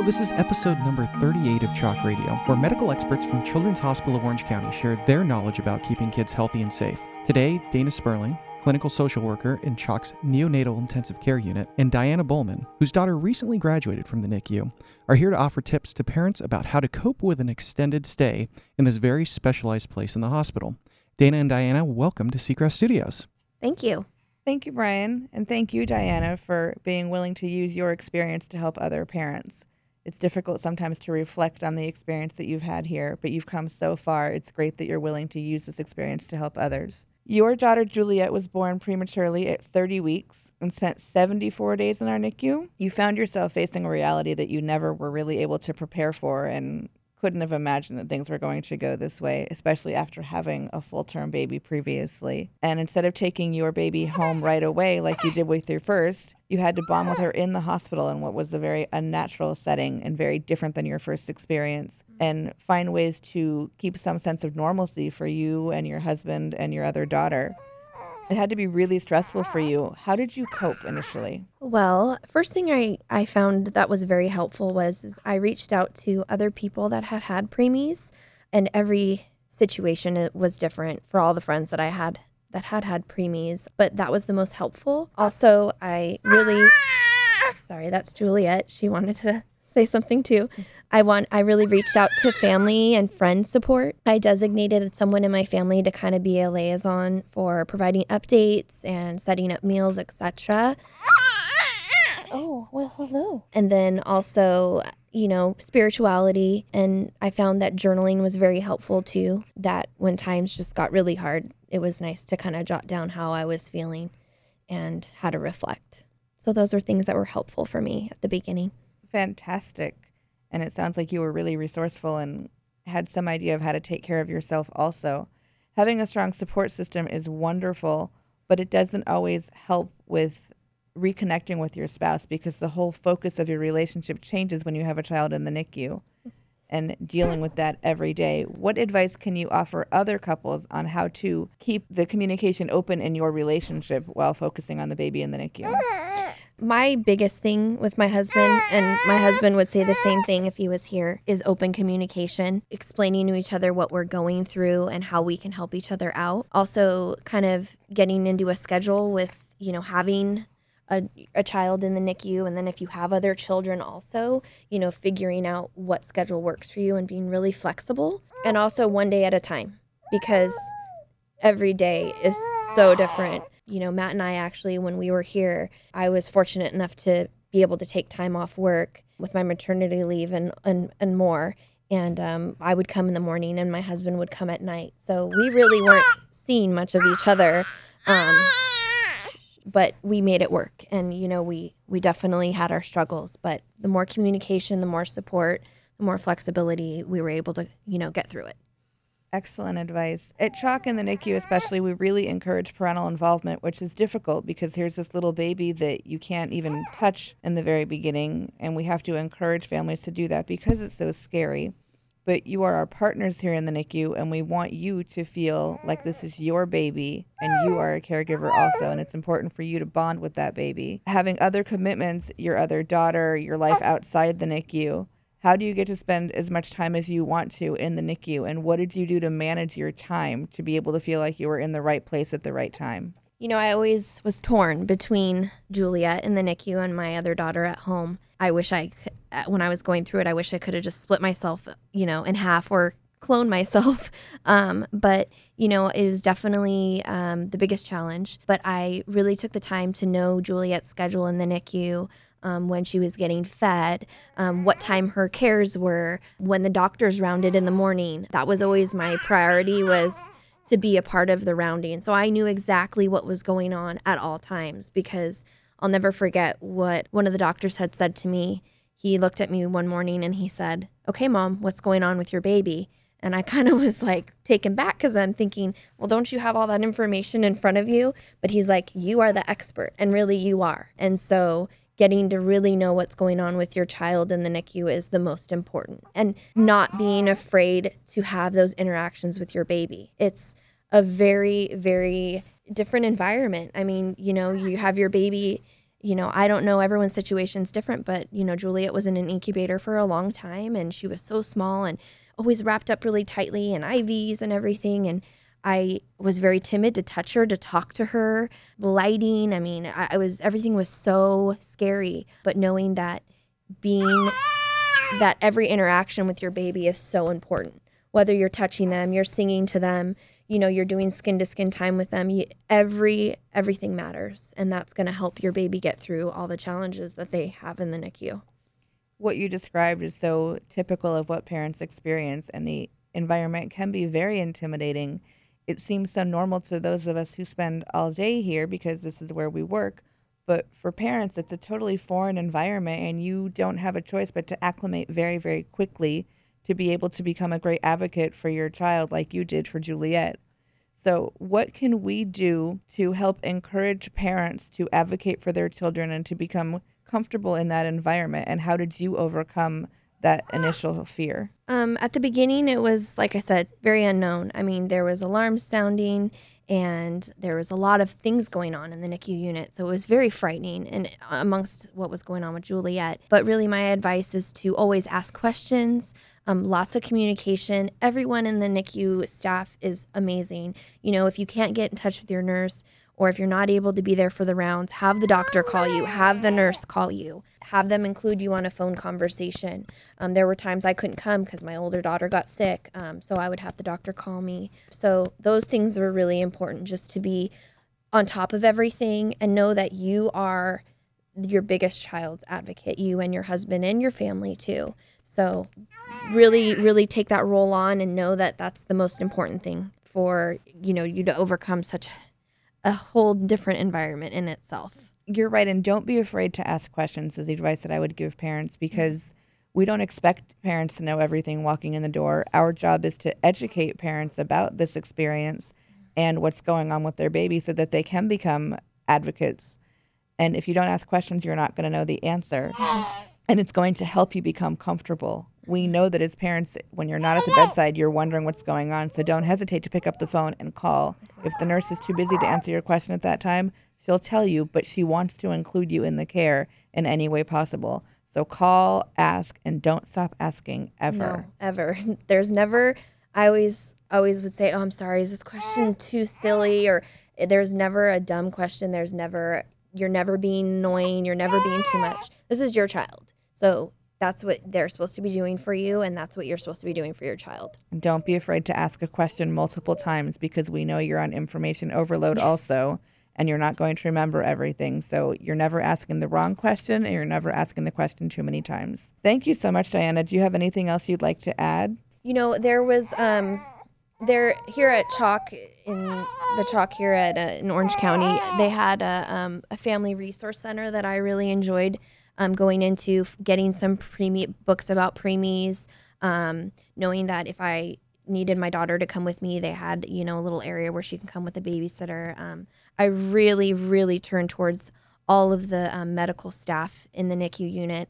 this is episode number 38 of Chalk Radio, where medical experts from Children's Hospital of Orange County share their knowledge about keeping kids healthy and safe. Today, Dana Sperling, clinical social worker in Chalk's neonatal intensive care unit, and Diana Bowman, whose daughter recently graduated from the NICU, are here to offer tips to parents about how to cope with an extended stay in this very specialized place in the hospital. Dana and Diana, welcome to Seacrest Studios. Thank you. Thank you, Brian, and thank you, Diana, for being willing to use your experience to help other parents. It's difficult sometimes to reflect on the experience that you've had here, but you've come so far. It's great that you're willing to use this experience to help others. Your daughter, Juliet, was born prematurely at 30 weeks and spent 74 days in our NICU. You found yourself facing a reality that you never were really able to prepare for and couldn't have imagined that things were going to go this way, especially after having a full-term baby previously. And instead of taking your baby home right away like you did with your first, you had to bond with her in the hospital in what was a very unnatural setting and very different than your first experience, and find ways to keep some sense of normalcy for you and your husband and your other daughter. It had to be really stressful for you. How did you cope initially? Well, first thing I found that was very helpful was I reached out to other people that had had preemies, and every situation it was different for all the friends that I had that had preemies, but that was the most helpful. Also, sorry, that's Juliet. She wanted to say something too. I really reached out to family and friend support. I designated someone in my family to kind of be a liaison for providing updates and setting up meals, etc. Oh, well, hello. And then also, spirituality. And I found that journaling was very helpful too, that when times just got really hard, it was nice to kind of jot down how I was feeling and how to reflect. So those were things that were helpful for me at the beginning. Fantastic. And it sounds like you were really resourceful and had some idea of how to take care of yourself also. Having a strong support system is wonderful, but it doesn't always help with reconnecting with your spouse because the whole focus of your relationship changes when you have a child in the NICU and dealing with that every day. What advice can you offer other couples on how to keep the communication open in your relationship while focusing on the baby in the NICU? My biggest thing with my husband, and my husband would say the same thing if he was here, is open communication, explaining to each other what we're going through and how we can help each other out. Also kind of getting into a schedule with, having a child in the NICU, and then if you have other children also, figuring out what schedule works for you and being really flexible. And also one day at a time, because every day is so different. Matt and I actually, when we were here, I was fortunate enough to be able to take time off work with my maternity leave and more. And I would come in the morning and my husband would come at night. So we really weren't seeing much of each other, but we made it work. And, we definitely had our struggles. But the more communication, the more support, the more flexibility, we were able to, get through it. Excellent advice. At Chalk and the NICU especially, we really encourage parental involvement, which is difficult because here's this little baby that you can't even touch in the very beginning, and we have to encourage families to do that because it's so scary. But you are our partners here in the NICU, and we want you to feel like this is your baby, and you are a caregiver also, and it's important for you to bond with that baby. Having other commitments, your other daughter, your life outside the NICU, how do you get to spend as much time as you want to in the NICU? And what did you do to manage your time to be able to feel like you were in the right place at the right time? I always was torn between Juliet in the NICU and my other daughter at home. I wish I could, when I was going through it, I wish I could have just split myself, in half or clone myself. But, it was definitely the biggest challenge. But I really took the time to know Juliet's schedule in the NICU, when she was getting fed, what time her cares were, when the doctors rounded in the morning. That was always my priority, was to be a part of the rounding. So I knew exactly what was going on at all times, because I'll never forget what one of the doctors had said to me. He looked at me one morning and he said, "Okay, Mom, what's going on with your baby?" And I kind of was like taken back because I'm thinking, well, don't you have all that information in front of you? But he's like, you are the expert, and really you are. And so getting to really know what's going on with your child in the NICU is the most important, and not being afraid to have those interactions with your baby. It's a very, very different environment. I mean, you have your baby I don't know, everyone's situation's different, but, Juliet was in an incubator for a long time, and she was so small and always wrapped up really tightly and IVs and everything. And I was very timid to touch her, to talk to her. The lighting, everything was so scary. But knowing that that every interaction with your baby is so important, whether you're touching them, you're singing to them, you're doing skin to skin time with them, everything matters. And that's going to help your baby get through all the challenges that they have in the NICU. What you described is so typical of what parents experience, and the environment can be very intimidating. It seems so normal to those of us who spend all day here because this is where we work. But for parents, it's a totally foreign environment, and you don't have a choice but to acclimate very, very quickly to be able to become a great advocate for your child like you did for Juliet. So what can we do to help encourage parents to advocate for their children and to become comfortable in that environment? And how did you overcome that initial fear? At the beginning, it was, like I said, very unknown. There was alarms sounding, and there was a lot of things going on in the NICU unit. So it was very frightening, and amongst what was going on with Juliet. But really, my advice is to always ask questions, lots of communication. Everyone in the NICU staff is amazing. If you can't get in touch with your nurse, or if you're not able to be there for the rounds, have the doctor call you, have the nurse call you, have them include you on a phone conversation. There were times I couldn't come because my older daughter got sick, so I would have the doctor call me. So those things are really important, just to be on top of everything and know that you are your biggest child's advocate, you and your husband and your family too. So really, really take that role on and know that that's the most important thing for, you to overcome such a whole different environment in itself. You're right, and don't be afraid to ask questions is the advice that I would give parents, because we don't expect parents to know everything walking in the door. Our job is to educate parents about this experience and what's going on with their baby so that they can become advocates. And if you don't ask questions, you're not going to know the answer. And it's going to help you become comfortable. We know that as parents, when you're not at the bedside, you're wondering what's going on. So don't hesitate to pick up the phone and call. If the nurse is too busy to answer your question at that time, she'll tell you, but she wants to include you in the care in any way possible. So call, ask, and don't stop asking ever. No, ever. There's never, I always would say, oh, I'm sorry, is this question too silly? Or there's never a dumb question. You're never being annoying. You're never being too much. This is your child. So that's what they're supposed to be doing for you, and that's what you're supposed to be doing for your child. And don't be afraid to ask a question multiple times, because we know you're on information overload also, and you're not going to remember everything. So you're never asking the wrong question, and you're never asking the question too many times. Thank you so much, Diana. Do you have anything else you'd like to add? There was here at CHOC, in the CHOC here in Orange County, they had a family resource center that I really enjoyed going into, getting some books about preemies, knowing that if I needed my daughter to come with me, they had, a little area where she can come with a babysitter. I really, really turned towards all of the medical staff in the NICU unit.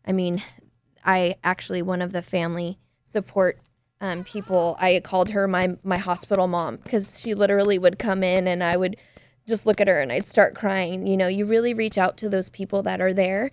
I actually, one of the family support people, I called her my hospital mom, because she literally would come in and I would just look at her and I'd start crying. You really reach out to those people that are there,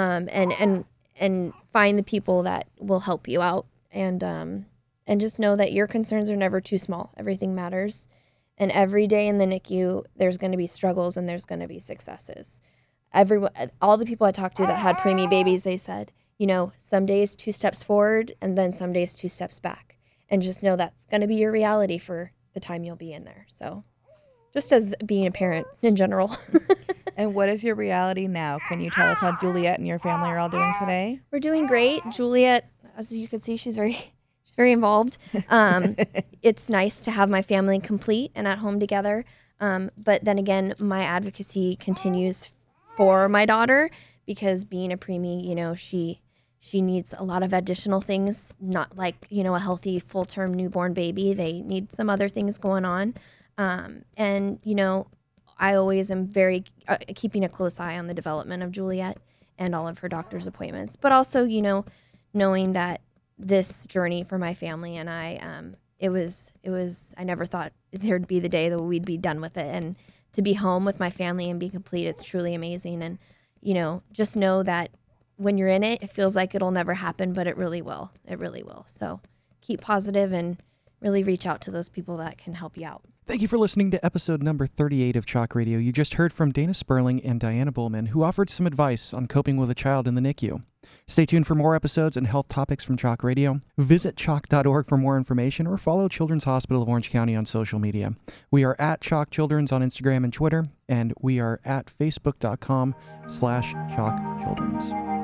and find the people that will help you out, and just know that your concerns are never too small. Everything matters. And every day in the NICU, there's going to be struggles and there's going to be successes. All the people I talked to that had preemie babies, they said, some days 2 steps forward and then some days 2 steps back. And just know that's going to be your reality for the time you'll be in there. So just as being a parent in general. And what is your reality now? Can you tell us how Juliet and your family are all doing today? We're doing great. Juliet, as you can see, she's very involved. It's nice to have my family complete and at home together. But then again, my advocacy continues for my daughter, because being a preemie, she needs a lot of additional things, not like, a healthy full-term newborn baby. They need some other things going on. And, I always am very keeping a close eye on the development of Juliet and all of her doctor's appointments. But also, knowing that this journey for my family and I, it was I never thought there'd be the day that we'd be done with it. And to be home with my family and be complete. It's truly amazing. And, just know that when you're in it, it feels like it'll never happen, but it really will. It really will. So keep positive and really reach out to those people that can help you out. Thank you for listening to episode number 38 of Chalk Radio. You just heard from Dana Sperling and Diana Bullman, who offered some advice on coping with a child in the NICU. Stay tuned for more episodes and health topics from Chalk Radio. Visit chalk.org for more information or follow Children's Hospital of Orange County on social media. We are at Chalk Children's on Instagram and Twitter, and we are at facebook.com/chalkchildrens.